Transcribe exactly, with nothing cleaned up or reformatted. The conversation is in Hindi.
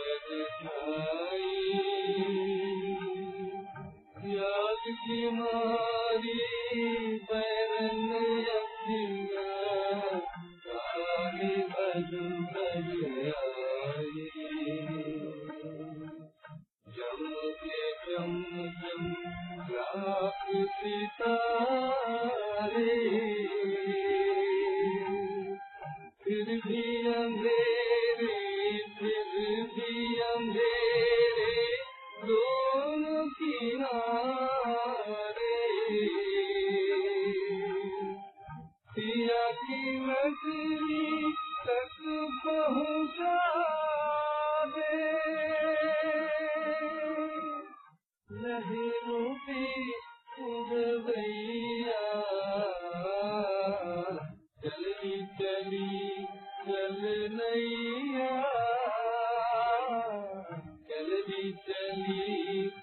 याद की मारी बैरन अखियाँ काली भज भज आई जम के जम जम लाख सितारे फिर भी अंधेरे फिर भी अंधेरे दोनों किनारे पिया की नगरी तक पहुँचा दे लहरों की उड़वैया चली चली चल नैया चली चली